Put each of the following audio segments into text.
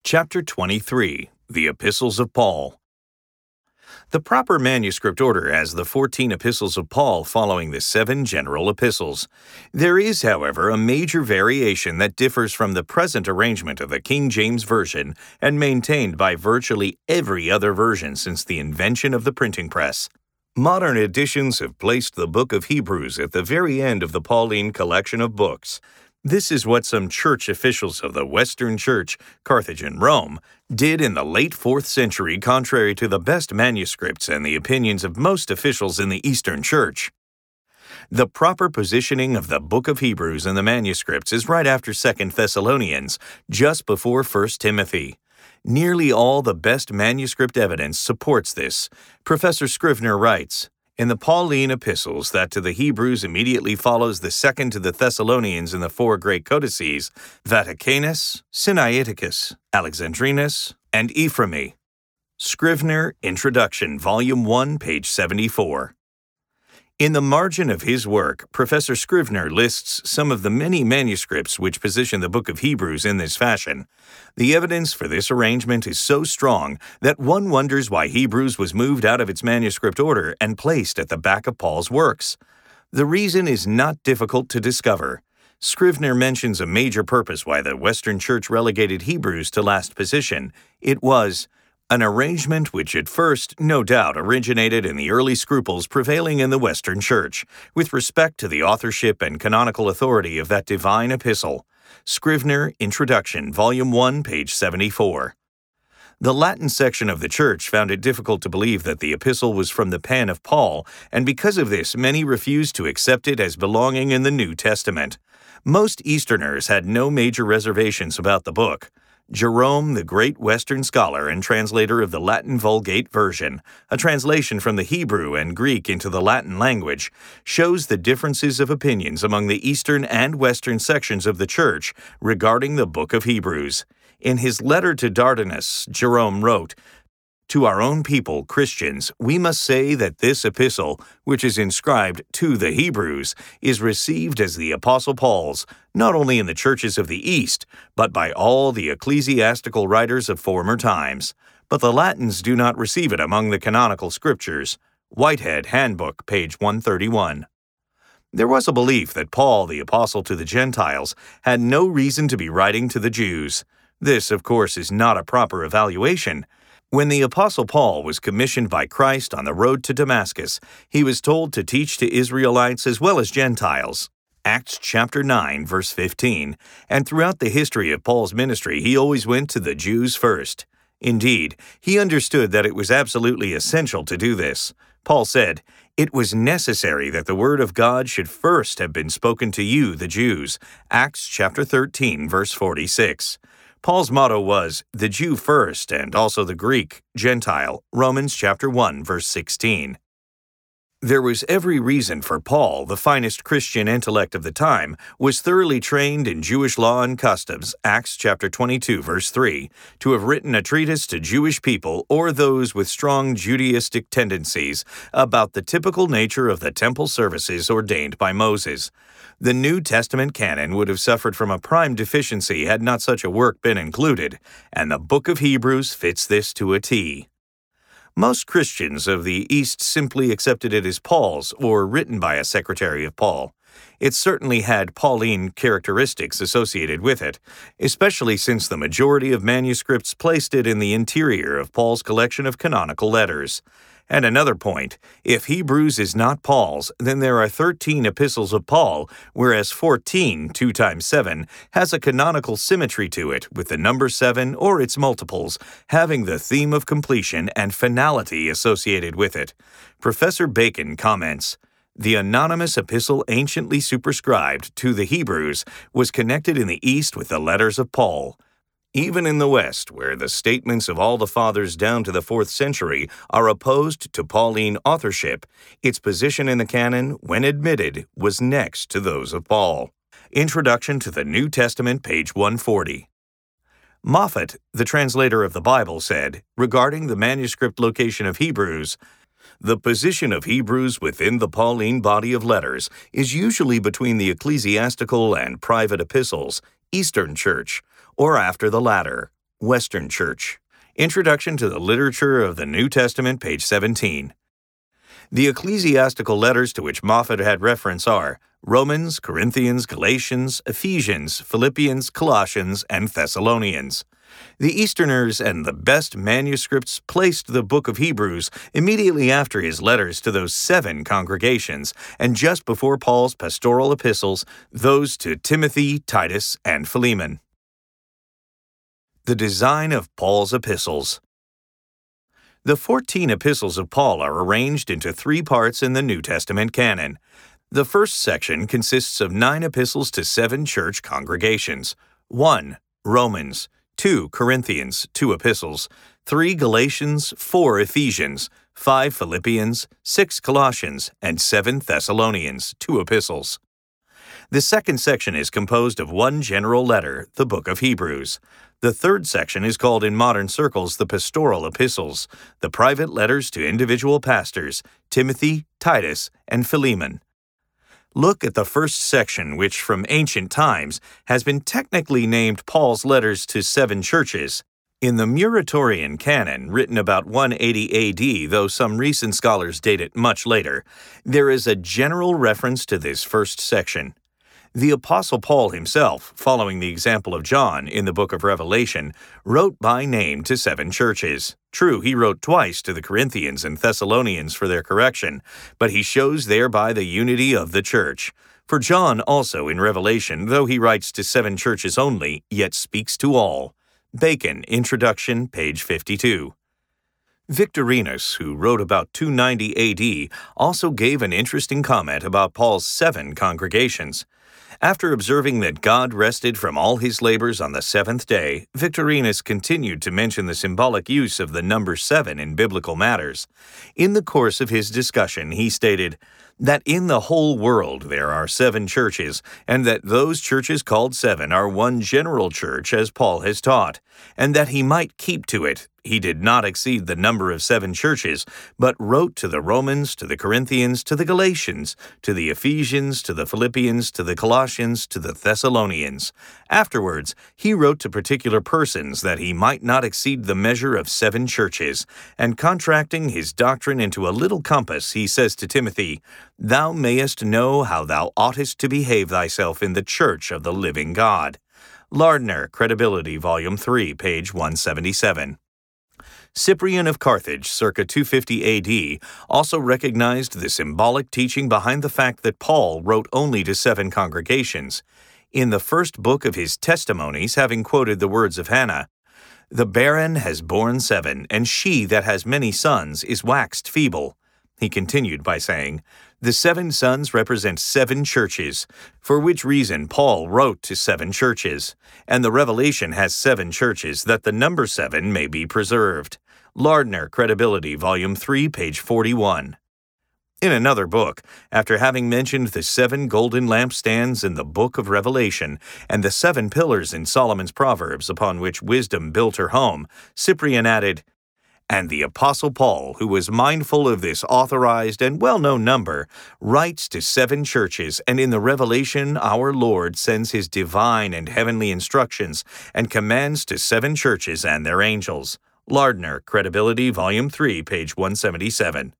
Chapter 23, The Epistles of Paul. The proper manuscript order has the 14 epistles of Paul following the 7 general epistles. There is, however, a major variation that differs from the present arrangement of the King James Version and maintained by virtually every other version since the invention of the printing press. Modern editions have placed the book of Hebrews at the very end of the Pauline collection of books. This is what some church officials of the Western Church, Carthage and Rome, did in the late 4th century contrary to the best manuscripts and the opinions of most officials in the Eastern Church. The proper positioning of the book of Hebrews in the manuscripts is right after 2 Thessalonians, just before 1 Timothy. Nearly all the best manuscript evidence supports this. Professor Scrivener writes, "In the Pauline epistles, that to the Hebrews immediately follows the second to the Thessalonians in the 4 great codices, Vaticanus, Sinaiticus, Alexandrinus, and Ephraemi." Scrivener, Introduction, Volume 1, page 74. In the margin of his work, Professor Scrivener lists some of the many manuscripts which position the book of Hebrews in this fashion. The evidence for this arrangement is so strong that one wonders why Hebrews was moved out of its manuscript order and placed at the back of Paul's works. The reason is not difficult to discover. Scrivener mentions a major purpose why the Western Church relegated Hebrews to last position. It was an arrangement which at first, no doubt, originated in the early scruples prevailing in the Western Church with respect to the authorship and canonical authority of that divine epistle. Scrivener, Introduction, Volume 1, page 74. The Latin section of the Church found it difficult to believe that the epistle was from the pen of Paul, and because of this, many refused to accept it as belonging in the New Testament. Most Easterners had no major reservations about the book. Jerome, the great Western scholar and translator of the Latin Vulgate version, a translation from the Hebrew and Greek into the Latin language, shows the differences of opinions among the Eastern and Western sections of the Church regarding the book of Hebrews. In his letter to Dardanus, Jerome wrote, "To our own people, Christians, we must say that this epistle, which is inscribed to the Hebrews, is received as the Apostle Paul's, not only in the churches of the East, but by all the ecclesiastical writers of former times. But the Latins do not receive it among the canonical scriptures." Whitehead, Handbook, page 131. There was a belief that Paul, the apostle to the Gentiles, had no reason to be writing to the Jews. This, of course, is not a proper evaluation. When the Apostle Paul was commissioned by Christ on the road to Damascus, he was told to teach to Israelites as well as Gentiles. Acts chapter 9, verse 15, and throughout the history of Paul's ministry, he always went to the Jews first. Indeed, he understood that it was absolutely essential to do this. Paul said, "It was necessary that the word of God should first have been spoken to you, the Jews." Acts chapter 13, verse 46. Paul's motto was, "the Jew first," and also the Greek, Gentile, Romans chapter 1, verse 16. There was every reason for Paul, the finest Christian intellect of the time, was thoroughly trained in Jewish law and customs, Acts chapter 22, verse 3, to have written a treatise to Jewish people or those with strong Judaistic tendencies about the typical nature of the temple services ordained by Moses. The New Testament canon would have suffered from a prime deficiency had not such a work been included, and the book of Hebrews fits this to a T. Most Christians of the East simply accepted it as Paul's or written by a secretary of Paul. It certainly had Pauline characteristics associated with it, especially since the majority of manuscripts placed it in the interior of Paul's collection of canonical letters. And another point, if Hebrews is not Paul's, then there are 13 epistles of Paul, whereas 14, 2 times 7, has a canonical symmetry to it, with the number 7 or its multiples having the theme of completion and finality associated with it. Professor Bacon comments, "The anonymous epistle anciently superscribed to the Hebrews was connected in the East with the letters of Paul. Even in the West, where the statements of all the fathers down to the 4th century are opposed to Pauline authorship, its position in the canon, when admitted, was next to those of Paul." Introduction to the New Testament, page 140. Moffat, the translator of the Bible, said, regarding the manuscript location of Hebrews, "The position of Hebrews within the Pauline body of letters is usually between the ecclesiastical and private epistles, Eastern Church, or after the latter, Western Church. Introduction to the Literature of the New Testament, page 17. The ecclesiastical letters to which Moffat had reference are Romans, Corinthians, Galatians, Ephesians, Philippians, Colossians, and Thessalonians. The Easterners and the best manuscripts placed the book of Hebrews immediately after his letters to those 7 congregations, and just before Paul's pastoral epistles, those to Timothy, Titus, and Philemon. The design of Paul's epistles. The 14 epistles of Paul are arranged into 3 parts in the New Testament canon. The first section consists of 9 epistles to 7 church congregations. 1. Romans. 2. Corinthians, 2 epistles. 3. Galatians, 4 Ephesians, 5 Philippians, 6 Colossians, and 7 Thessalonians, 2 epistles. The second section is composed of 1 general letter, the book of Hebrews. The third section is called in modern circles the pastoral epistles, the private letters to individual pastors, Timothy, Titus, and Philemon. Look at the first section, which from ancient times has been technically named Paul's letters to 7 churches. In the Muratorian canon, written about 180 AD, though some recent scholars date it much later, there is a general reference to this first section. The Apostle Paul himself, following the example of John in the book of Revelation, wrote by name to 7 churches. True, he wrote twice to the Corinthians and Thessalonians for their correction, but he shows thereby the unity of the church. For John also in Revelation, though he writes to 7 churches only, yet speaks to all. Bacon, Introduction, page 52. Victorinus, who wrote about 290 AD, also gave an interesting comment about Paul's 7 congregations. After observing that God rested from all his labors on the 7th day, Victorinus continued to mention the symbolic use of the number 7 in biblical matters. In the course of his discussion, he stated that in the whole world there are 7 churches, and that those churches called 7 are one general church as Paul has taught, and that he might keep to it. He did not exceed the number of 7 churches, but wrote to the Romans, to the Corinthians, to the Galatians, to the Ephesians, to the Philippians, to the Colossians, to the Thessalonians. Afterwards, he wrote to particular persons that he might not exceed the measure of 7 churches, and contracting his doctrine into a little compass, he says to Timothy, "Thou mayest know how thou oughtest to behave thyself in the church of the living God." Lardner, Credibility, Volume 3, page 177. Cyprian of Carthage, circa 250 AD, also recognized the symbolic teaching behind the fact that Paul wrote only to 7 congregations. In the first book of his Testimonies, having quoted the words of Hannah, "The barren has borne 7, and she that has many sons is waxed feeble," he continued by saying, "The 7 sons represent 7 churches, for which reason Paul wrote to 7 churches, and the Revelation has 7 churches, that the number 7 may be preserved." Lardner, Credibility, Volume 3, page 41. In another book, after having mentioned the 7 golden lampstands in the book of Revelation and the 7 pillars in Solomon's Proverbs upon which wisdom built her home, Cyprian added, "And the Apostle Paul, who was mindful of this authorized and well-known number, writes to 7 churches, and in the Revelation our Lord sends his divine and heavenly instructions and commands to 7 churches and their angels." Lardner, Credibility, Volume 3, page 177.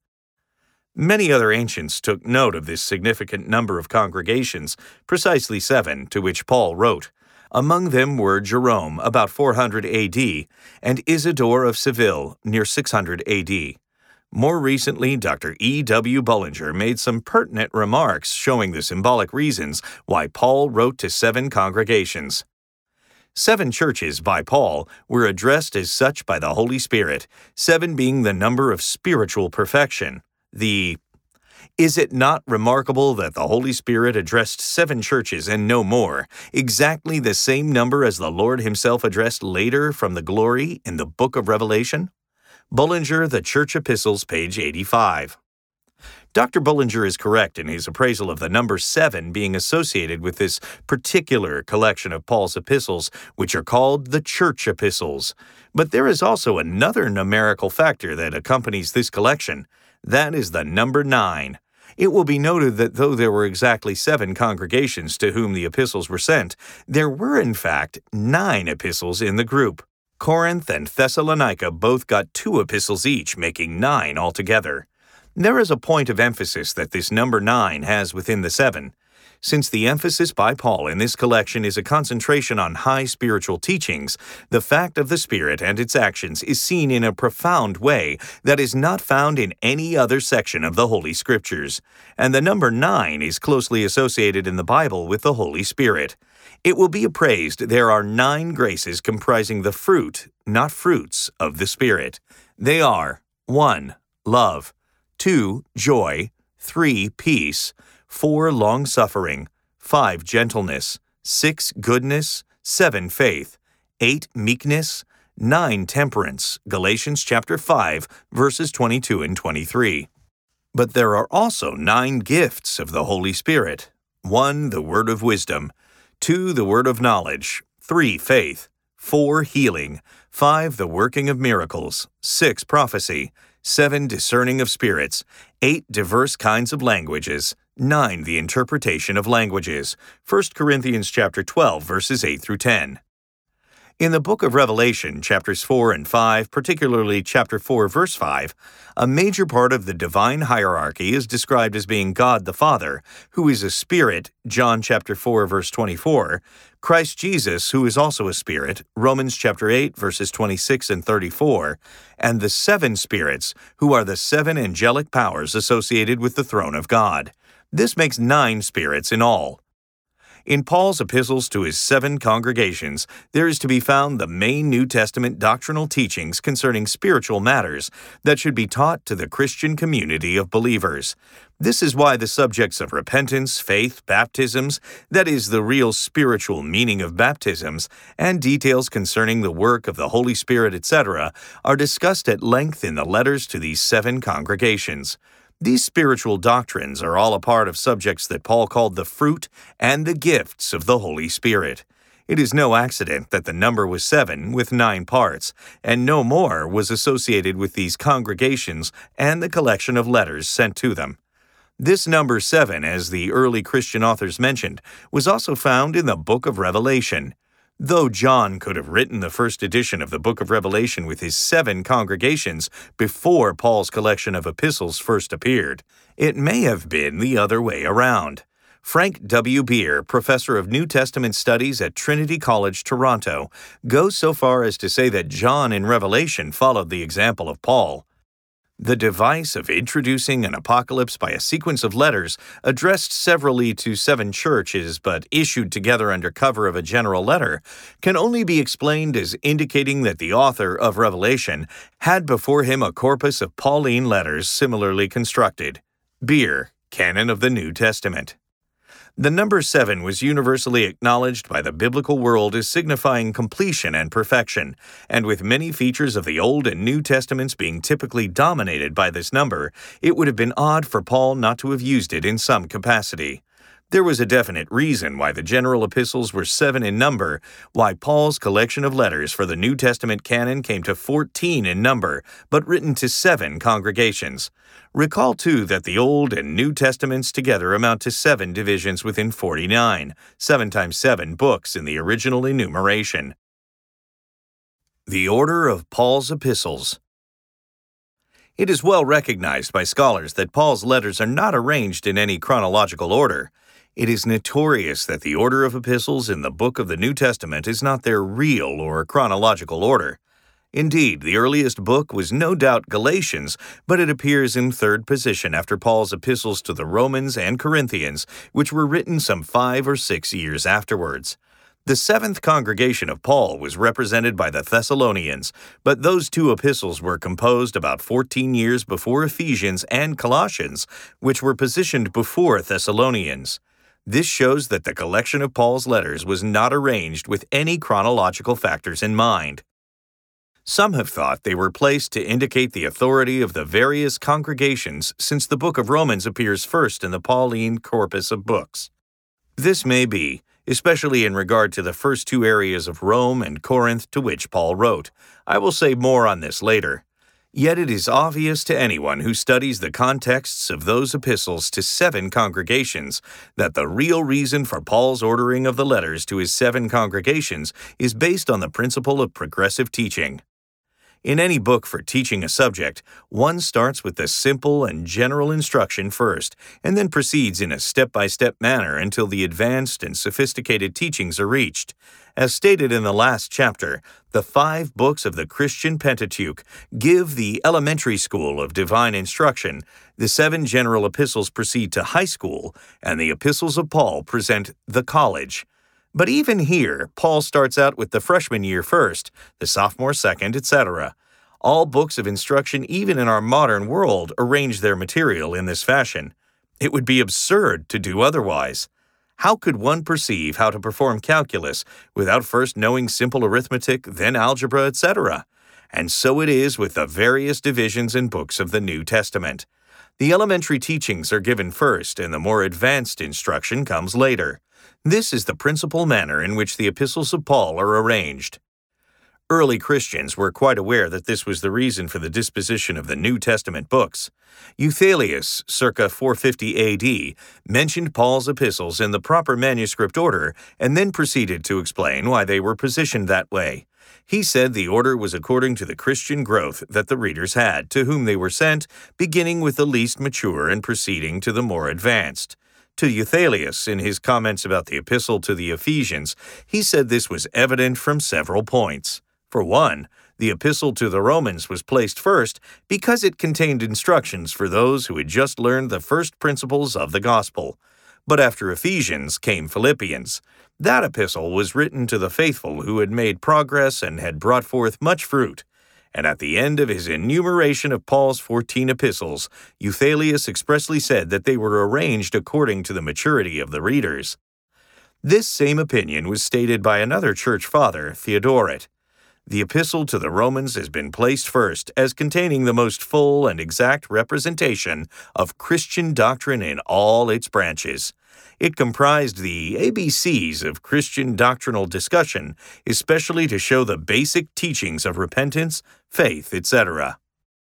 Many other ancients took note of this significant number of congregations, precisely 7, to which Paul wrote. Among them were Jerome, about 400 AD, and Isidore of Seville, near 600 AD. More recently, Dr. E.W. Bullinger made some pertinent remarks showing the symbolic reasons why Paul wrote to 7 congregations. 7 churches by Paul were addressed as such by the Holy Spirit, 7 being the number of spiritual perfection. Is it not remarkable that the Holy Spirit addressed 7 churches and no more, exactly the same number as the Lord himself addressed later from the glory in the book of Revelation? Bullinger, The Church Epistles, page 85. Dr. Bullinger is correct in his appraisal of the number 7 being associated with this particular collection of Paul's epistles, which are called the Church Epistles. But there is also another numerical factor that accompanies this collection. That is the number 9. It will be noted that though there were exactly 7 congregations to whom the epistles were sent, there were in fact 9 epistles in the group. Corinth and Thessalonica both got 2 epistles each, making 9 altogether. There is a point of emphasis that this number 9 has within the 7. Since the emphasis by Paul in this collection is a concentration on high spiritual teachings, the fact of the Spirit and its actions is seen in a profound way that is not found in any other section of the Holy Scriptures, and the number 9 is closely associated in the Bible with the Holy Spirit. It will be appraised there are 9 graces comprising the fruit, not fruits, of the Spirit. They are 1. Love, 2. Joy, 3. Peace, 4. Long-suffering, 5. Gentleness, 6. Goodness, 7. Faith, 8. Meekness, 9. Temperance, Galatians chapter 5, verses 22 and 23. But there are also 9 gifts of the Holy Spirit. 1. The word of wisdom, 2. The word of knowledge, 3. Faith, 4. Healing, 5. The working of miracles, 6. Prophecy, 7. Discerning of spirits, 8. Diverse kinds of languages, 9. The interpretation of languages. 1 Corinthians chapter 12, verses 8 through 10. In the book of Revelation, chapters 4 and 5, particularly chapter 4, verse 5, a major part of the divine hierarchy is described as being God the Father, who is a spirit, John chapter 4, verse 24, Christ Jesus, who is also a spirit, Romans chapter 8, verses 26 and 34, and the 7 spirits, who are the 7 angelic powers associated with the throne of God. This makes 9 spirits in all. In Paul's epistles to his 7 congregations, there is to be found the main New Testament doctrinal teachings concerning spiritual matters that should be taught to the Christian community of believers. This is why the subjects of repentance, faith, baptisms, that is, the real spiritual meaning of baptisms, and details concerning the work of the Holy Spirit, etc., are discussed at length in the letters to these 7 congregations. These spiritual doctrines are all a part of subjects that Paul called the fruit and the gifts of the Holy Spirit. It is no accident that the number was 7 with 9 parts, and no more was associated with these congregations and the collection of letters sent to them. This number 7, as the early Christian authors mentioned, was also found in the book of Revelation. Though John could have written the first edition of the book of Revelation with his 7 congregations before Paul's collection of epistles first appeared, it may have been the other way around. Frank W. Beer, professor of New Testament studies at Trinity College, Toronto, goes so far as to say that John in Revelation followed the example of Paul. The device of introducing an apocalypse by a sequence of letters addressed severally to 7 churches but issued together under cover of a general letter can only be explained as indicating that the author of Revelation had before him a corpus of Pauline letters similarly constructed. Beer, Canon of the New Testament. The number 7 was universally acknowledged by the biblical world as signifying completion and perfection, and with many features of the Old and New Testaments being typically dominated by this number, it would have been odd for Paul not to have used it in some capacity. There was a definite reason why the general epistles were 7 in number, why Paul's collection of letters for the New Testament canon came to 14 in number, but written to 7 congregations. Recall, too, that the Old and New Testaments together amount to 7 divisions within 49, 7 times 7 books in the original enumeration. The order of Paul's epistles. It is well recognized by scholars that Paul's letters are not arranged in any chronological order. It is notorious that the order of epistles in the book of the New Testament is not their real or chronological order. Indeed, the earliest book was no doubt Galatians, but it appears in 3rd position after Paul's epistles to the Romans and Corinthians, which were written some 5 or 6 years afterwards. The 7th congregation of Paul was represented by the Thessalonians, but those 2 epistles were composed about 14 years before Ephesians and Colossians, which were positioned before Thessalonians. This shows that the collection of Paul's letters was not arranged with any chronological factors in mind. Some have thought they were placed to indicate the authority of the various congregations since the book of Romans appears first in the Pauline corpus of books. This may be, especially in regard to the first 2 areas of Rome and Corinth to which Paul wrote. I will say more on this later. Yet it is obvious to anyone who studies the contexts of those epistles to 7 congregations that the real reason for Paul's ordering of the letters to his 7 congregations is based on the principle of progressive teaching. In any book for teaching a subject, one starts with the simple and general instruction first, and then proceeds in a step-by-step manner until the advanced and sophisticated teachings are reached. As stated in the last chapter, the 5 books of the Christian Pentateuch give the elementary school of divine instruction, the 7 general epistles proceed to high school, and the epistles of Paul present the college. But even here, Paul starts out with the freshman year first, the sophomore second, etc. All books of instruction, even in our modern world, arrange their material in this fashion. It would be absurd to do otherwise. How could one perceive how to perform calculus without first knowing simple arithmetic, then algebra, etc.? And so it is with the various divisions and books of the New Testament. The elementary teachings are given first, and the more advanced instruction comes later. This is the principal manner in which the epistles of Paul are arranged. Early Christians were quite aware that this was the reason for the disposition of the New Testament books. Euthalius, circa 450 A.D., mentioned Paul's epistles in the proper manuscript order and then proceeded to explain why they were positioned that way. He said the order was according to the Christian growth that the readers had, to whom they were sent, beginning with the least mature and proceeding to the more advanced. To Euthalius, in his comments about the epistle to the Ephesians, he said this was evident from several points. For one, the epistle to the Romans was placed first because it contained instructions for those who had just learned the first principles of the gospel. But after Ephesians came Philippians. That epistle was written to the faithful who had made progress and had brought forth much fruit. And at the end of his enumeration of Paul's 14 epistles, Euthalius expressly said that they were arranged according to the maturity of the readers. This same opinion was stated by another church father, Theodoret. The epistle to the Romans has been placed first as containing the most full and exact representation of Christian doctrine in all its branches. It comprised the ABCs of Christian doctrinal discussion, especially to show the basic teachings of repentance, faith, etc.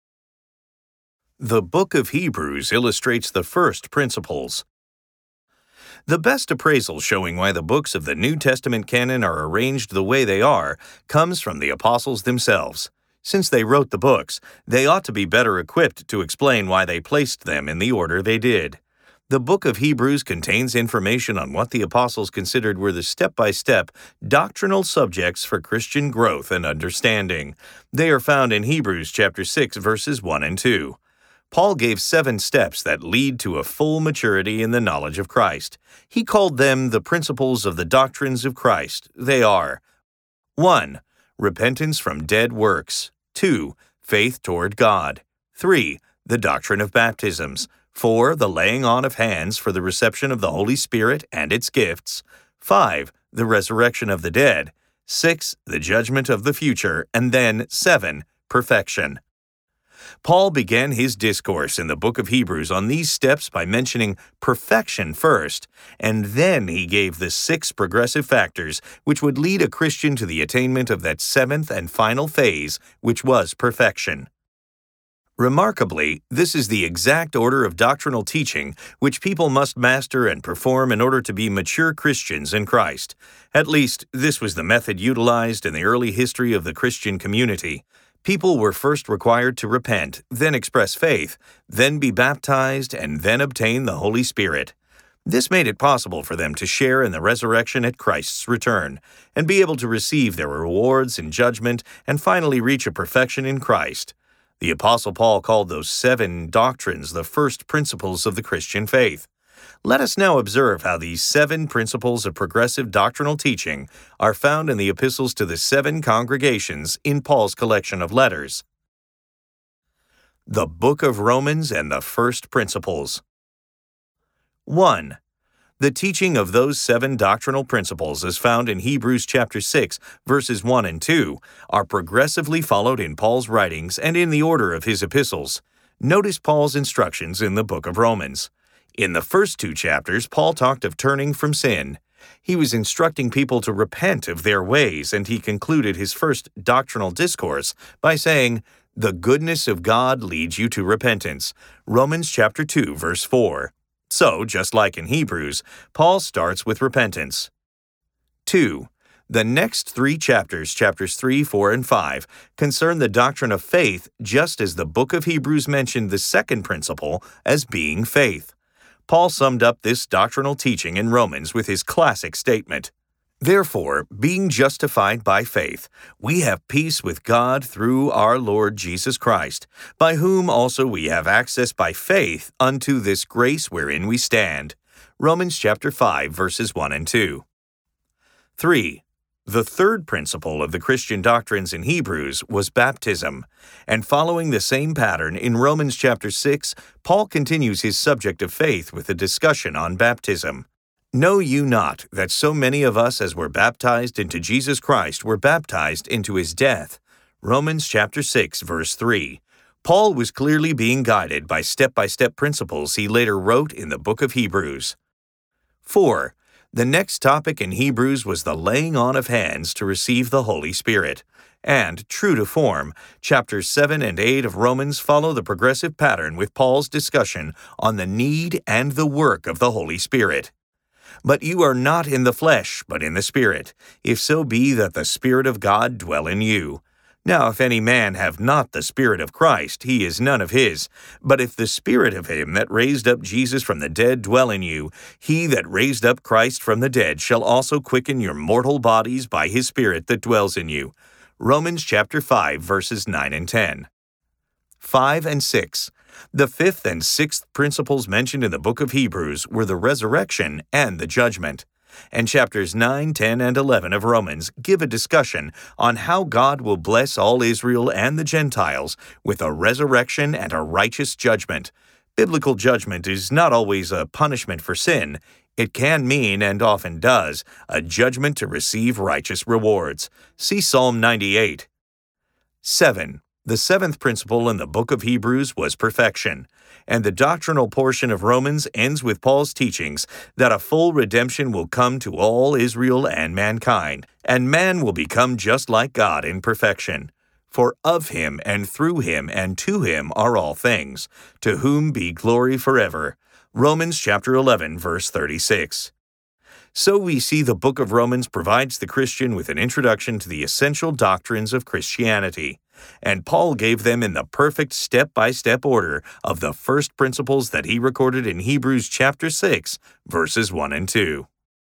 The Book of Hebrews illustrates the first principles. The best appraisal showing why the books of the New Testament canon are arranged the way they are comes from the apostles themselves. Since they wrote the books, they ought to be better equipped to explain why they placed them in the order they did. The book of Hebrews contains information on what the apostles considered were the step-by-step doctrinal subjects for Christian growth and understanding. They are found in Hebrews chapter 6, verses 1 and 2. Paul gave 7 steps that lead to a full maturity in the knowledge of Christ. He called them the principles of the doctrines of Christ. They are 1. Repentance from dead works. 2. Faith toward God. 3. The doctrine of baptisms. 4. The laying on of hands for the reception of the Holy Spirit and its gifts. 5. The resurrection of the dead. 6. The judgment of the future. And then 7. Perfection. Paul began his discourse in the book of Hebrews on these steps by mentioning perfection first, and then he gave the 6 progressive factors which would lead a Christian to the attainment of that 7th and final phase, which was perfection. Remarkably, this is the exact order of doctrinal teaching which people must master and perform in order to be mature Christians in Christ. At least, this was the method utilized in the early history of the Christian community. People were first required to repent, then express faith, then be baptized, and then obtain the Holy Spirit. This made it possible for them to share in the resurrection at Christ's return, and be able to receive their rewards in judgment and finally reach a perfection in Christ. The Apostle Paul called those 7 doctrines the first principles of the Christian faith. Let us now observe how these 7 principles of progressive doctrinal teaching are found in the epistles to the 7 congregations in Paul's collection of letters. The Book of Romans and the First Principles. 1. The teaching of those 7 doctrinal principles as found in Hebrews chapter 6, verses 1 and 2, are progressively followed in Paul's writings and in the order of his epistles. Notice Paul's instructions in the book of Romans. In the first 2 chapters, Paul talked of turning from sin. He was instructing people to repent of their ways, and he concluded his first doctrinal discourse by saying, The goodness of God leads you to repentance. Romans chapter 2, verse 4. So, just like in Hebrews, Paul starts with repentance. 2. The next three chapters, chapters 3, 4, and 5, concern the doctrine of faith, just as the book of Hebrews mentioned the second principle as being faith. Paul summed up this doctrinal teaching in Romans with his classic statement, "Therefore, being justified by faith, we have peace with God through our Lord Jesus Christ, by whom also we have access by faith unto this grace wherein we stand." Romans chapter 5, verses 1 and 2. 3. The third principle of the Christian doctrines in Hebrews was baptism, and following the same pattern in Romans chapter 6, Paul continues his subject of faith with a discussion on baptism. "Know you not that so many of us as were baptized into Jesus Christ were baptized into his death?" Romans chapter 6, verse 3. Paul was clearly being guided by step-by-step principles he later wrote in the book of Hebrews. 4. The next topic in Hebrews was the laying on of hands to receive the Holy Spirit. And, true to form, chapters 7 and 8 of Romans follow the progressive pattern with Paul's discussion on the need and the work of the Holy Spirit. "But you are not in the flesh, but in the Spirit, if so be that the Spirit of God dwell in you. Now if any man have not the Spirit of Christ, he is none of his. But if the Spirit of him that raised up Jesus from the dead dwell in you, he that raised up Christ from the dead shall also quicken your mortal bodies by his Spirit that dwells in you." Romans chapter 5, verses 9 and 10. 5 and 6. The fifth and sixth principles mentioned in the book of Hebrews were the resurrection and the judgment. And chapters 9, 10, and 11 of Romans give a discussion on how God will bless all Israel and the Gentiles with a resurrection and a righteous judgment. Biblical judgment is not always a punishment for sin. It can mean, and often does, a judgment to receive righteous rewards. See Psalm 98. 7. The seventh principle in the book of Hebrews was perfection, and the doctrinal portion of Romans ends with Paul's teachings that a full redemption will come to all Israel and mankind, and man will become just like God in perfection. For of him and through him and to him are all things, to whom be glory forever. Romans chapter 11, verse 36. So we see the book of Romans provides the Christian with an introduction to the essential doctrines of Christianity, and Paul gave them in the perfect step-by-step order of the first principles that he recorded in Hebrews chapter 6, verses 1 and 2.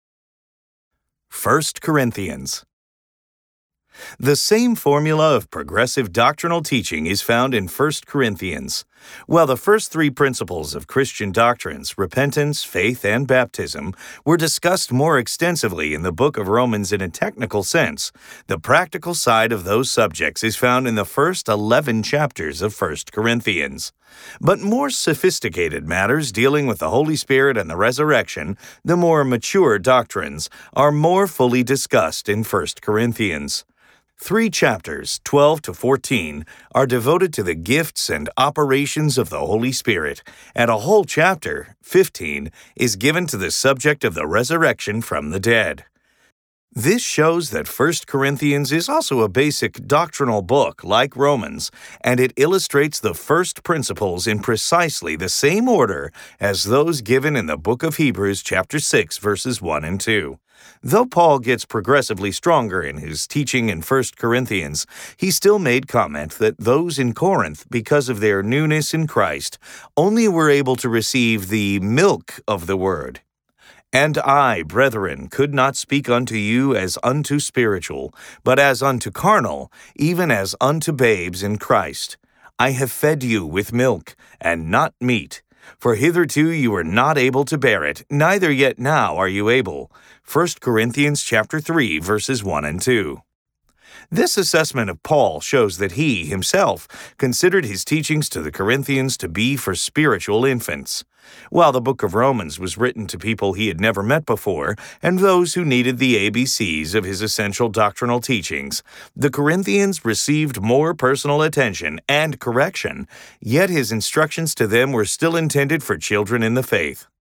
1 Corinthians. The same formula of progressive doctrinal teaching is found in 1 Corinthians. While the first three principles of Christian doctrines, repentance, faith, and baptism, were discussed more extensively in the book of Romans in a technical sense, the practical side of those subjects is found in the first 11 chapters of 1 Corinthians. But more sophisticated matters dealing with the Holy Spirit and the resurrection, the more mature doctrines, are more fully discussed in 1 Corinthians. 3 chapters, 12 to 14, are devoted to the gifts and operations of the Holy Spirit, and a whole chapter, 15, is given to the subject of the resurrection from the dead. This shows that 1 Corinthians is also a basic doctrinal book like Romans, and it illustrates the first principles in precisely the same order as those given in the book of Hebrews chapter 6, verses 1 and 2. Though Paul gets progressively stronger in his teaching in 1 Corinthians, he still made comment that those in Corinth, because of their newness in Christ, only were able to receive the milk of the word. "And I, brethren, could not speak unto you as unto spiritual, but as unto carnal, even as unto babes in Christ. I have fed you with milk, and not meat. For hitherto you were not able to bear it, neither yet now are you able." 1 Corinthians chapter 3, verses 1 and 2. This assessment of Paul shows that he, himself, considered his teachings to the Corinthians to be for spiritual infants. While the book of Romans was written to people he had never met before, and those who needed the ABCs of his essential doctrinal teachings, the Corinthians received more personal attention and correction, yet his instructions to them were still intended for children in the faith.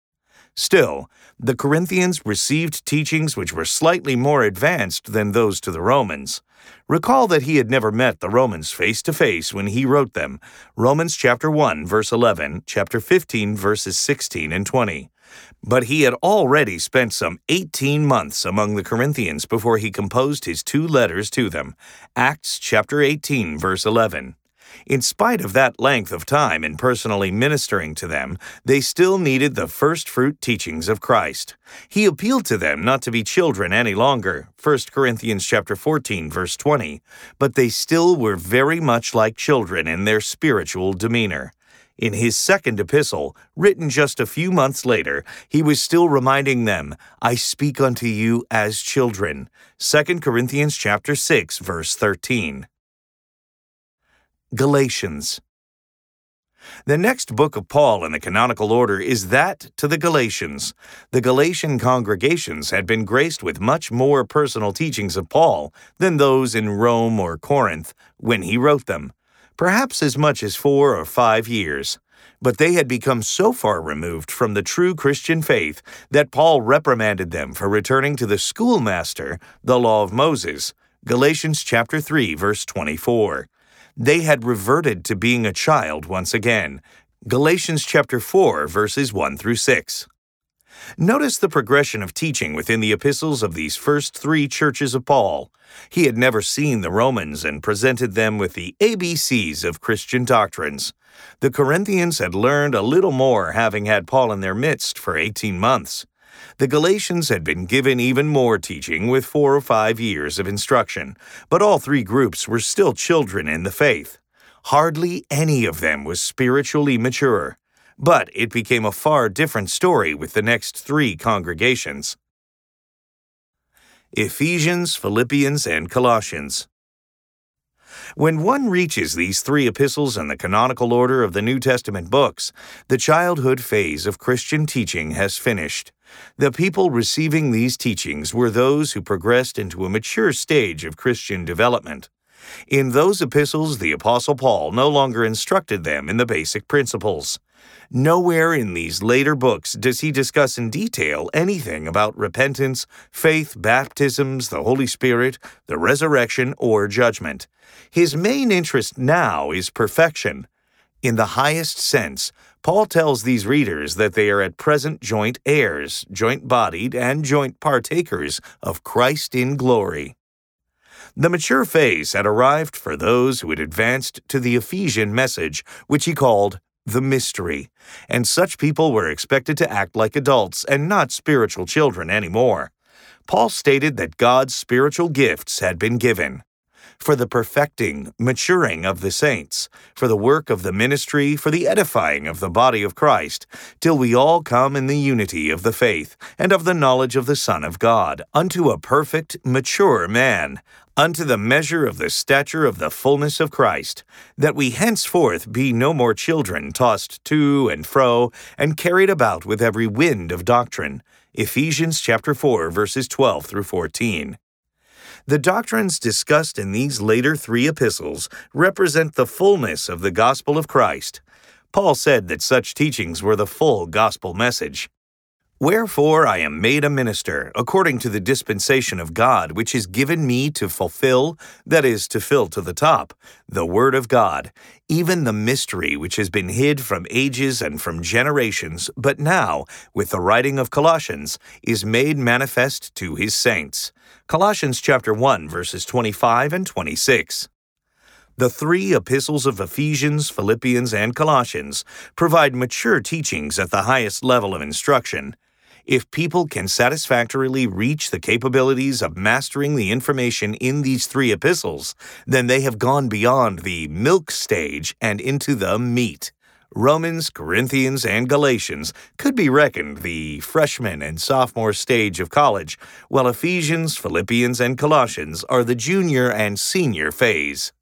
Still, the Corinthians received teachings which were slightly more advanced than those to the Romans. Recall that he had never met the Romans face to face when he wrote them. Romans chapter 1, verse 11, chapter 15, verses 16 and 20. But he had already spent some 18 months among the Corinthians before he composed his 2 letters to them. Acts chapter 18, verse 11. In spite of that length of time in personally ministering to them, they still needed the first-fruit teachings of Christ. He appealed to them not to be children any longer, 1 Corinthians chapter 14, verse 20, but they still were very much like children in their spiritual demeanor. In his second epistle, written just a few months later, he was still reminding them, "I speak unto you as children." 2 Corinthians chapter 6, verse 13. Galatians. The next book of Paul in the canonical order is that to the Galatians. The Galatian congregations had been graced with much more personal teachings of Paul than those in Rome or Corinth when he wrote them, perhaps as much as 4 or 5 years. But they had become so far removed from the true Christian faith that Paul reprimanded them for returning to the schoolmaster, the law of Moses, Galatians chapter 3, verse 24. They had reverted to being a child once again. Galatians chapter 4, verses 1 through 6. Notice the progression of teaching within the epistles of these first 3 churches of Paul. He had never seen the Romans and presented them with the ABCs of Christian doctrines. The Corinthians had learned a little more, having had Paul in their midst for 18 months. The Galatians had been given even more teaching with 4 or 5 years of instruction, but all 3 groups were still children in the faith. Hardly any of them was spiritually mature. But it became a far different story with the next 3 congregations. Ephesians, Philippians, and Colossians. When one reaches these 3 epistles in the canonical order of the New Testament books, the childhood phase of Christian teaching has finished. The people receiving these teachings were those who progressed into a mature stage of Christian development. In those epistles, the Apostle Paul no longer instructed them in the basic principles. Nowhere in these later books does he discuss in detail anything about repentance, faith, baptisms, the Holy Spirit, the resurrection, or judgment. His main interest now is perfection. In the highest sense, Paul tells these readers that they are at present joint heirs, joint-bodied, and joint partakers of Christ in glory. The mature phase had arrived for those who had advanced to the Ephesian message, which he called the mystery, and such people were expected to act like adults and not spiritual children anymore. Paul stated that God's spiritual gifts had been given for the perfecting, maturing of the saints, for the work of the ministry, for the edifying of the body of Christ, till we all come in the unity of the faith and of the knowledge of the Son of God, unto a perfect, mature man, unto the measure of the stature of the fullness of Christ, that we henceforth be no more children tossed to and fro, and carried about with every wind of doctrine. Ephesians chapter 4, verses 12 through 14. The doctrines discussed in these later 3 epistles represent the fullness of the gospel of Christ. Paul said that such teachings were the full gospel message. Wherefore I am made a minister, according to the dispensation of God, which is given me to fulfill, that is, to fill to the top, the word of God, even the mystery which has been hid from ages and from generations, but now, with the writing of Colossians, is made manifest to his saints. Colossians chapter 1, verses 25 and 26. The 3 epistles of Ephesians, Philippians, and Colossians provide mature teachings at the highest level of instruction. If people can satisfactorily reach the capabilities of mastering the information in these 3 epistles, then they have gone beyond the milk stage and into the meat. Romans, Corinthians, and Galatians could be reckoned the freshman and sophomore stage of college, while Ephesians, Philippians, and Colossians are the junior and senior phase.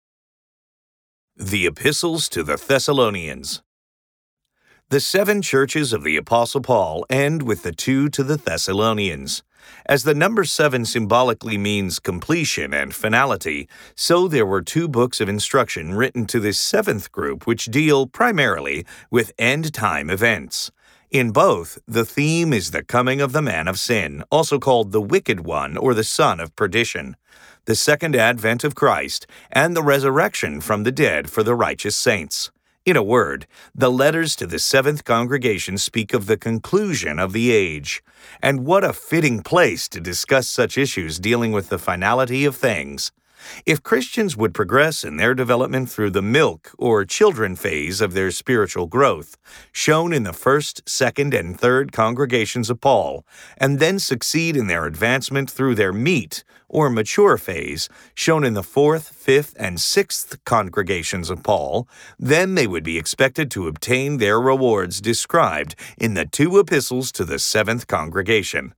The Epistles to the Thessalonians. The 7 churches of the Apostle Paul end with the 2 to the Thessalonians. As the number 7 symbolically means completion and finality, so there were 2 books of instruction written to this 7th group which deal primarily with end-time events. In both, the theme is the coming of the man of sin, also called the wicked one or the son of perdition, the second advent of Christ, and the resurrection from the dead for the righteous saints. In a word, the letters to the seventh congregation speak of the conclusion of the age. And what a fitting place to discuss such issues dealing with the finality of things. If Christians would progress in their development through the milk or children phase of their spiritual growth, shown in the first, second, and third congregations of Paul, and then succeed in their advancement through their meat or mature phase, shown in the fourth, fifth, and sixth congregations of Paul, then they would be expected to obtain their rewards described in the two epistles to the seventh congregation.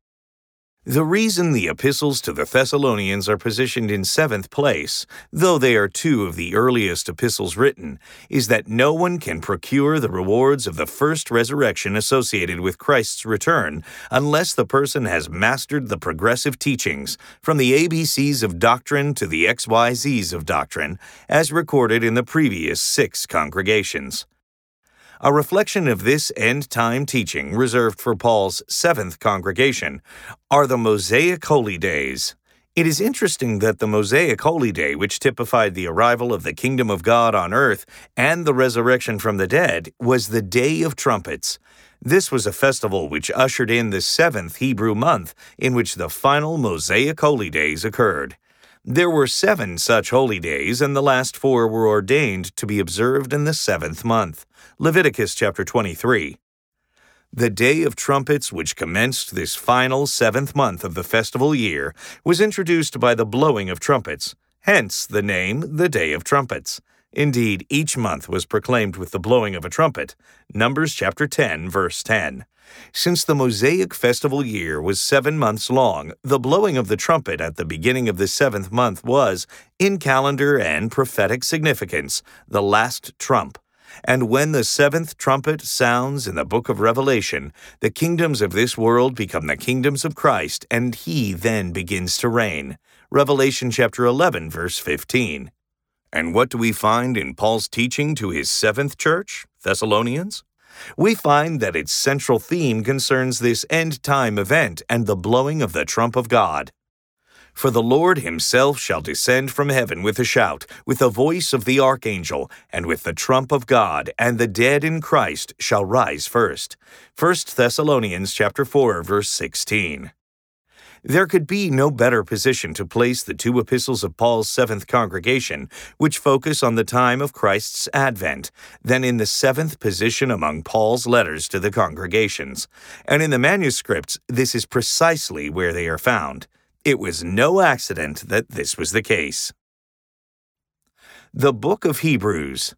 The reason the epistles to the Thessalonians are positioned in seventh place, though they are two of the earliest epistles written, is that no one can procure the rewards of the first resurrection associated with Christ's return unless the person has mastered the progressive teachings, from the ABCs of doctrine to the XYZs of doctrine, as recorded in the previous 6 congregations. A reflection of this end-time teaching reserved for Paul's seventh congregation are the Mosaic Holy Days. It is interesting that the Mosaic Holy Day, which typified the arrival of the kingdom of God on earth and the resurrection from the dead, was the Day of Trumpets. This was a festival which ushered in the 7th Hebrew month in which the final Mosaic Holy Days occurred. There were 7 such holy days, and the last 4 were ordained to be observed in the 7th month. Leviticus chapter 23. The Day of Trumpets, which commenced this final 7th month of the festival year, was introduced by the blowing of trumpets, hence the name, the Day of Trumpets. Indeed, each month was proclaimed with the blowing of a trumpet. Numbers chapter 10, verse 10. Since the Mosaic festival year was 7 months long, the blowing of the trumpet at the beginning of the 7th month was, in calendar and prophetic significance, the last trump. And when the 7th trumpet sounds in the book of Revelation, the kingdoms of this world become the kingdoms of Christ, and he then begins to reign. Revelation chapter 11, verse 15. And what do we find in Paul's teaching to his 7th church, Thessalonians? We find that its central theme concerns this end-time event and the blowing of the trump of God. For the Lord himself shall descend from heaven with a shout, with the voice of the archangel, and with the trump of God, and the dead in Christ shall rise first. 1 Thessalonians chapter 4, verse 16. There could be no better position to place the 2 epistles of Paul's 7th congregation, which focus on the time of Christ's advent, than in the 7th position among Paul's letters to the congregations. And in the manuscripts, this is precisely where they are found. It was no accident that this was the case. The Book of Hebrews.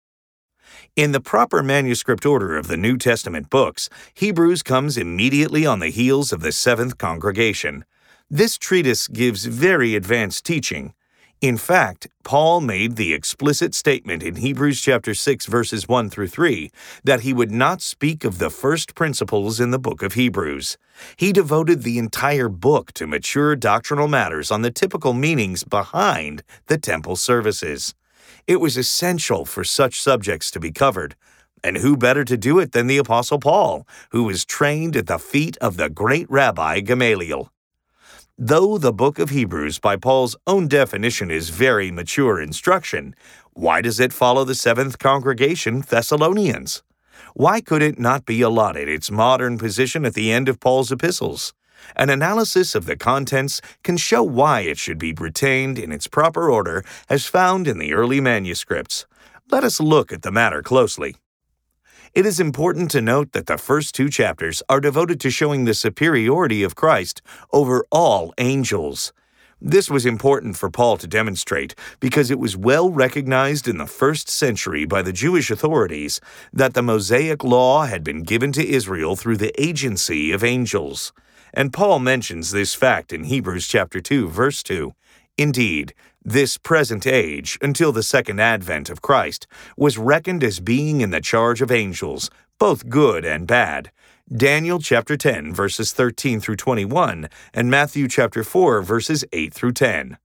In the proper manuscript order of the New Testament books, Hebrews comes immediately on the heels of the 7th congregation. This treatise gives very advanced teaching. In fact, Paul made the explicit statement in Hebrews chapter 6 verses 1 through 3 that he would not speak of the first principles in the book of Hebrews. He devoted the entire book to mature doctrinal matters on the typical meanings behind the temple services. It was essential for such subjects to be covered, and who better to do it than the Apostle Paul, who was trained at the feet of the great Rabbi Gamaliel. Though the book of Hebrews, by Paul's own definition, is very mature instruction, why does it follow the 7th congregation, Thessalonians? Why could it not be allotted its modern position at the end of Paul's epistles? An analysis of the contents can show why it should be retained in its proper order as found in the early manuscripts. Let us look at the matter closely. It is important to note that the first 2 chapters are devoted to showing the superiority of Christ over all angels. This was important for Paul to demonstrate because it was well recognized in the 1st century by the Jewish authorities that the Mosaic law had been given to Israel through the agency of angels. And Paul mentions this fact in Hebrews chapter 2, verse 2. Indeed, this present age, until the second advent of Christ, was reckoned as being in the charge of angels, both good and bad. Daniel chapter 10, verses 13 through 21, and Matthew chapter 4, verses 8 through 10.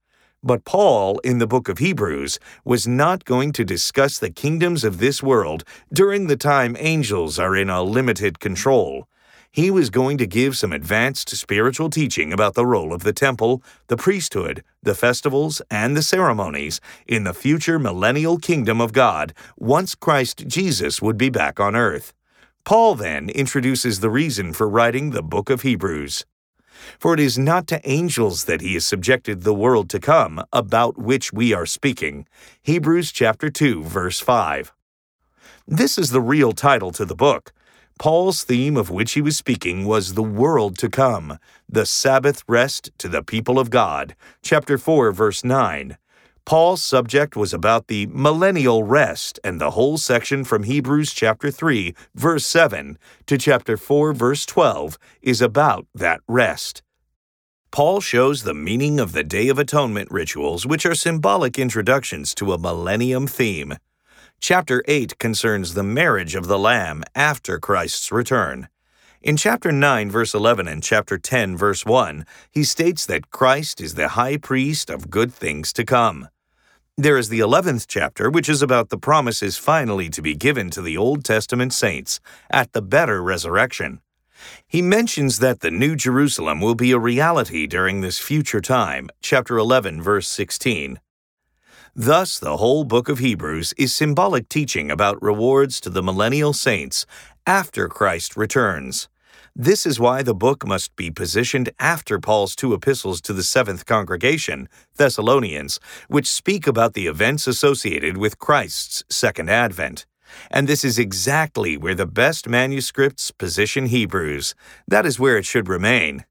But Paul, in the book of Hebrews, was not going to discuss the kingdoms of this world during the time angels are in a limited control. He was going to give some advanced spiritual teaching about the role of the temple, the priesthood, the festivals, and the ceremonies in the future millennial kingdom of God once Christ Jesus would be back on earth. Paul then introduces the reason for writing the book of Hebrews. For it is not to angels that he has subjected the world to come, about which we are speaking. Hebrews chapter 2, verse 5. This is the real title to the book. Paul's theme of which he was speaking was the world to come, the Sabbath rest to the people of God, chapter 4, verse 9. Paul's subject was about the millennial rest, and the whole section from Hebrews chapter 3, verse 7 to chapter 4, verse 12 is about that rest. Paul shows the meaning of the Day of Atonement rituals, which are symbolic introductions to a millennium theme. Chapter 8 concerns the marriage of the Lamb after Christ's return. In chapter 9, verse 11 and chapter 10, verse 1, he states that Christ is the high priest of good things to come. There is the 11th chapter, which is about the promises finally to be given to the Old Testament saints at the better resurrection. He mentions that the New Jerusalem will be a reality during this future time, chapter 11, verse 16. Thus, the whole book of Hebrews is symbolic teaching about rewards to the millennial saints after Christ returns. This is why the book must be positioned after Paul's two epistles to the seventh congregation, Thessalonians, which speak about the events associated with Christ's second advent. And this is exactly where the best manuscripts position Hebrews. That is where it should remain.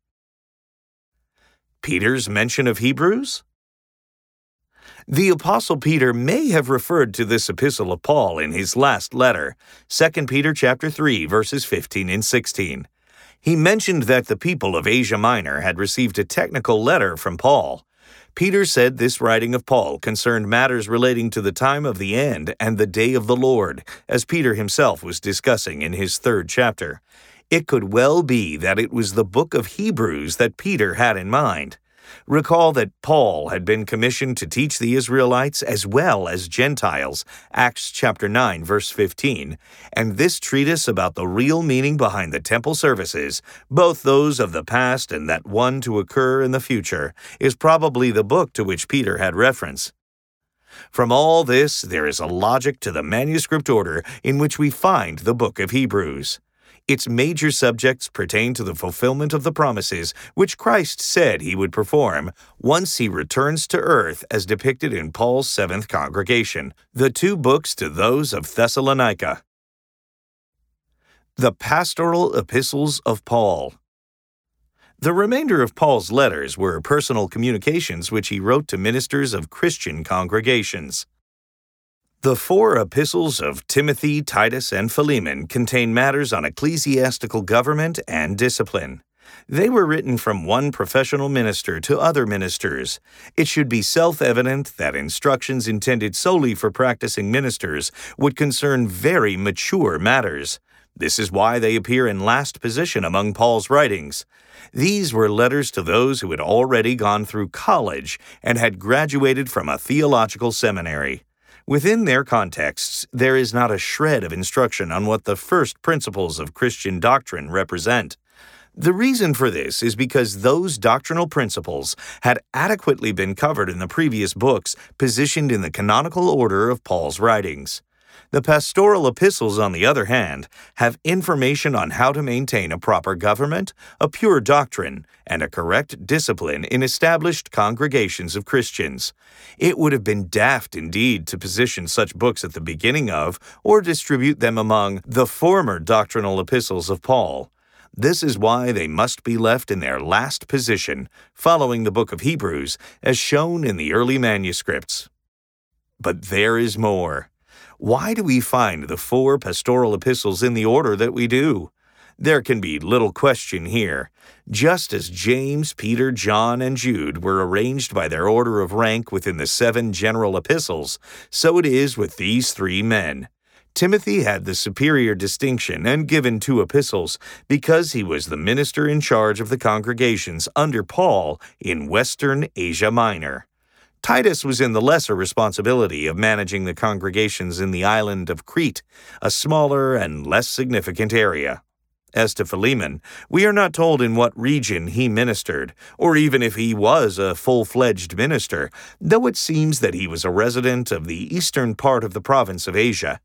Peter's mention of Hebrews? The Apostle Peter may have referred to this epistle of Paul in his last letter, 2 Peter chapter 3, verses 15 and 16. He mentioned that the people of Asia Minor had received a technical letter from Paul. Peter said this writing of Paul concerned matters relating to the time of the end and the day of the Lord, as Peter himself was discussing in his 3rd chapter. It could well be that it was the book of Hebrews that Peter had in mind. Recall that Paul had been commissioned to teach the Israelites as well as Gentiles, Acts chapter 9, verse 15, and this treatise about the real meaning behind the temple services, both those of the past and that one to occur in the future, is probably the book to which Peter had reference. From all this, there is a logic to the manuscript order in which we find the book of Hebrews. Its major subjects pertain to the fulfillment of the promises which Christ said he would perform once he returns to earth as depicted in Paul's 7th congregation, the 2 books to those of Thessalonica. The Pastoral Epistles of Paul. The remainder of Paul's letters were personal communications which he wrote to ministers of Christian congregations. The 4 epistles of Timothy, Titus, and Philemon contain matters on ecclesiastical government and discipline. They were written from one professional minister to other ministers. It should be self-evident that instructions intended solely for practicing ministers would concern very mature matters. This is why they appear in last position among Paul's writings. These were letters to those who had already gone through college and had graduated from a theological seminary. Within their contexts, there is not a shred of instruction on what the first principles of Christian doctrine represent. The reason for this is because those doctrinal principles had adequately been covered in the previous books positioned in the canonical order of Paul's writings. The pastoral epistles, on the other hand, have information on how to maintain a proper government, a pure doctrine, and a correct discipline in established congregations of Christians. It would have been daft indeed to position such books at the beginning of or distribute them among the former doctrinal epistles of Paul. This is why they must be left in their last position, following the book of Hebrews, as shown in the early manuscripts. But there is more. Why do we find the 4 pastoral epistles in the order that we do? There can be little question here. Just as James, Peter, John, and Jude were arranged by their order of rank within the 7 general epistles, so it is with these 3 men. Timothy had the superior distinction and given 2 epistles because he was the minister in charge of the congregations under Paul in Western Asia Minor. Titus was in the lesser responsibility of managing the congregations in the island of Crete, a smaller and less significant area. As to Philemon, we are not told in what region he ministered, or even if he was a full-fledged minister, though it seems that he was a resident of the eastern part of the province of Asia.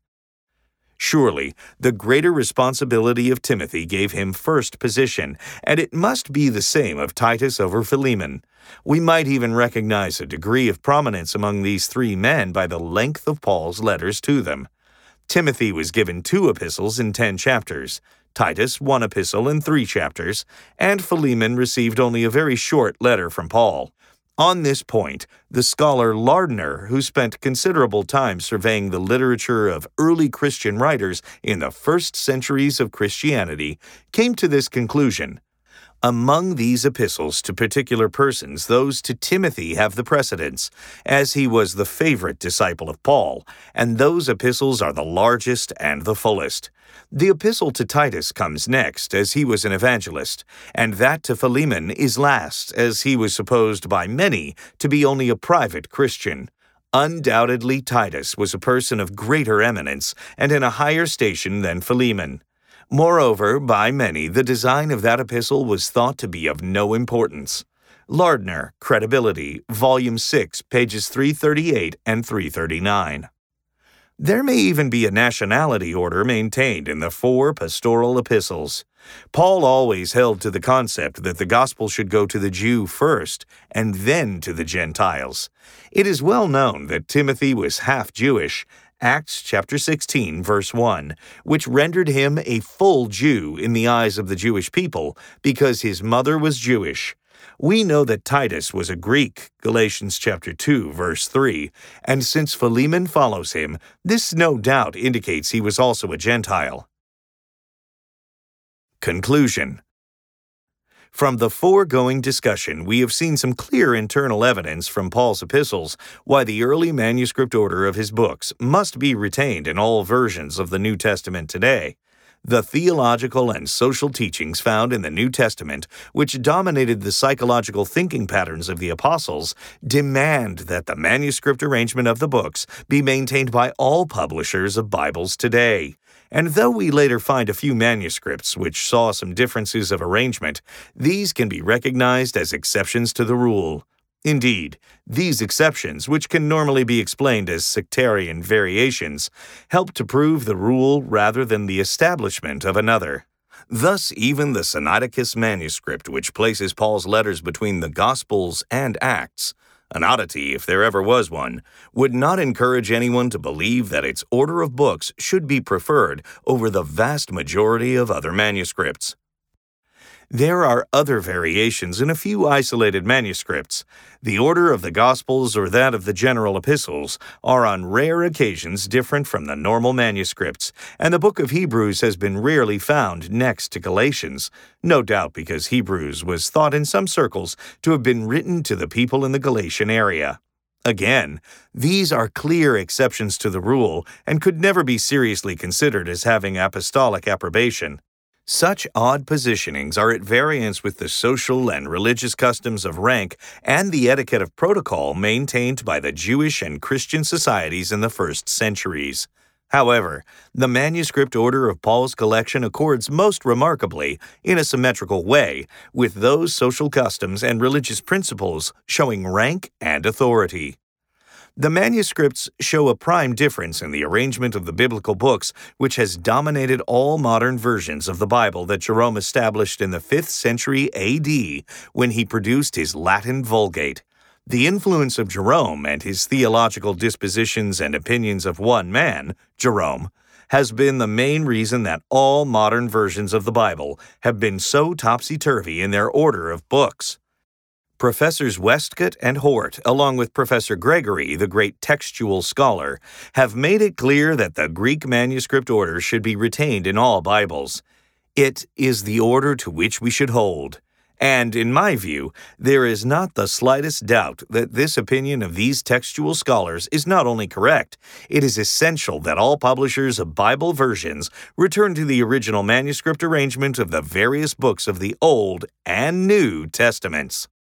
Surely, the greater responsibility of Timothy gave him first position, and it must be the same of Titus over Philemon. We might even recognize a degree of prominence among these three men by the length of Paul's letters to them. Timothy was given 2 epistles in 10 chapters, Titus 1 epistle in 3 chapters, and Philemon received only a very short letter from Paul. On this point, the scholar Lardner, who spent considerable time surveying the literature of early Christian writers in the first centuries of Christianity, came to this conclusion. Among these epistles to particular persons, those to Timothy have the precedence, as he was the favorite disciple of Paul, and those epistles are the largest and the fullest. The epistle to Titus comes next, as he was an evangelist, and that to Philemon is last, as he was supposed by many to be only a private Christian. Undoubtedly, Titus was a person of greater eminence and in a higher station than Philemon. Moreover, by many, the design of that epistle was thought to be of no importance. Lardner, Credibility, Volume 6, pages 338 and 339. There may even be a nationality order maintained in the 4 pastoral epistles. Paul always held to the concept that the gospel should go to the Jew first, and then to the Gentiles. It is well known that Timothy was half Jewish, Acts chapter 16, verse 1, which rendered him a full Jew in the eyes of the Jewish people, because his mother was Jewish. We know that Titus was a Greek, Galatians chapter 2, verse 3, and since Philemon follows him, this no doubt indicates he was also a Gentile. Conclusion. From the foregoing discussion, we have seen some clear internal evidence from Paul's epistles why the early manuscript order of his books must be retained in all versions of the New Testament today. The theological and social teachings found in the New Testament, which dominated the psychological thinking patterns of the apostles, demand that the manuscript arrangement of the books be maintained by all publishers of Bibles today. And though we later find a few manuscripts which saw some differences of arrangement, these can be recognized as exceptions to the rule. Indeed, these exceptions, which can normally be explained as sectarian variations, help to prove the rule rather than the establishment of another. Thus, even the Sinaiticus manuscript, which places Paul's letters between the Gospels and Acts, an oddity if there ever was one, would not encourage anyone to believe that its order of books should be preferred over the vast majority of other manuscripts. There are other variations in a few isolated manuscripts. The order of the Gospels or that of the general epistles are on rare occasions different from the normal manuscripts, and the book of Hebrews has been rarely found next to Galatians, no doubt because Hebrews was thought in some circles to have been written to the people in the Galatian area. Again, these are clear exceptions to the rule and could never be seriously considered as having apostolic approbation. Such odd positionings are at variance with the social and religious customs of rank and the etiquette of protocol maintained by the Jewish and Christian societies in the first centuries. However, the manuscript order of Paul's collection accords most remarkably, in a symmetrical way, with those social customs and religious principles showing rank and authority. The manuscripts show a prime difference in the arrangement of the biblical books, which has dominated all modern versions of the Bible that Jerome established in the 5th century A.D. when he produced his Latin Vulgate. The influence of Jerome and his theological dispositions and opinions of one man, Jerome, has been the main reason that all modern versions of the Bible have been so topsy-turvy in their order of books. Professors Westcott and Hort, along with Professor Gregory, the great textual scholar, have made it clear that the Greek manuscript order should be retained in all Bibles. It is the order to which we should hold. And, in my view, there is not the slightest doubt that this opinion of these textual scholars is not only correct, it is essential that all publishers of Bible versions return to the original manuscript arrangement of the various books of the Old and New Testaments.